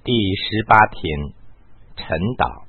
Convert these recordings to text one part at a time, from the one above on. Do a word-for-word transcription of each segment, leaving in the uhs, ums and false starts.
第十八天，晨祷。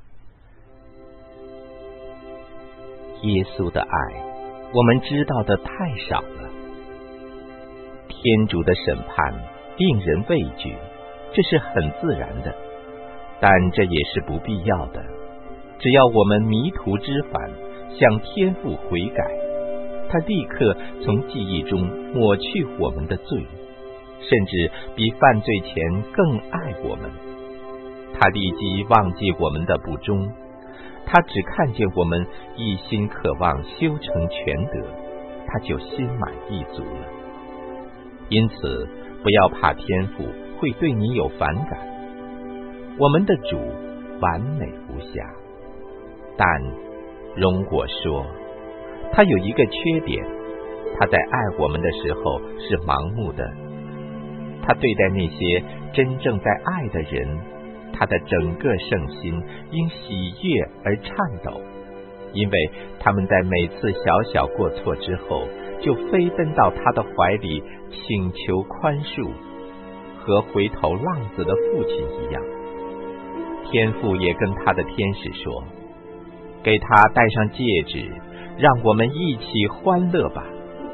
耶稣的爱，我们知道的太少了。天主的审判令人畏惧，这是很自然的，但这也是不必要的。只要我们迷途知返，向天父悔改，他立刻从记忆中抹去我们的罪，甚至比犯罪前更爱我们。他立即忘记我们的不忠，他只看见我们一心渴望修成全德，他就心满意足了。因此不要怕天父会对你有反感，我们的主完美无瑕，但容我说，他有一个缺点，他在爱我们的时候是盲目的。他对待那些真正在爱的人，他的整个圣心因喜悦而颤抖，因为他们在每次小小过错之后，就飞奔到他的怀里请求宽恕，和回头浪子的父亲一样。天父也跟他的天使说，给他戴上戒指，让我们一起欢乐吧。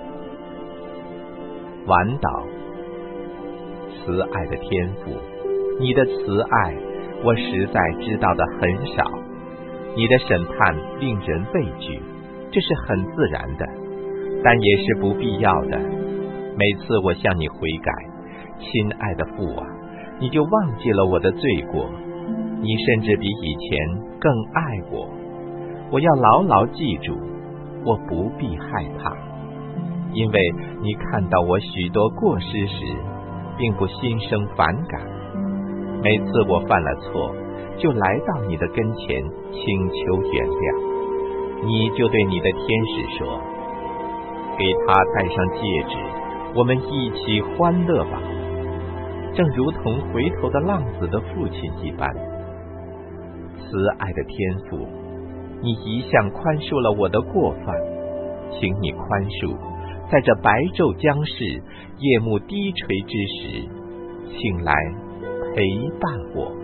晚祷。慈爱的天父，你的慈爱我实在知道的很少，你的审判令人畏惧，这是很自然的，但也是不必要的。每次我向你悔改，亲爱的父啊，你就忘记了我的罪过，你甚至比以前更爱我。我要牢牢记住，我不必害怕，因为你看到我许多过失时并不心生反感。每次我犯了错，就来到你的跟前请求原谅，你就对你的天使说，给他戴上戒指，我们一起欢乐吧，正如同回头的浪子的父亲一般。慈爱的天父，你一向宽恕了我的过犯，请你宽恕在这白昼将至，夜幕低垂之时，请来陪伴我。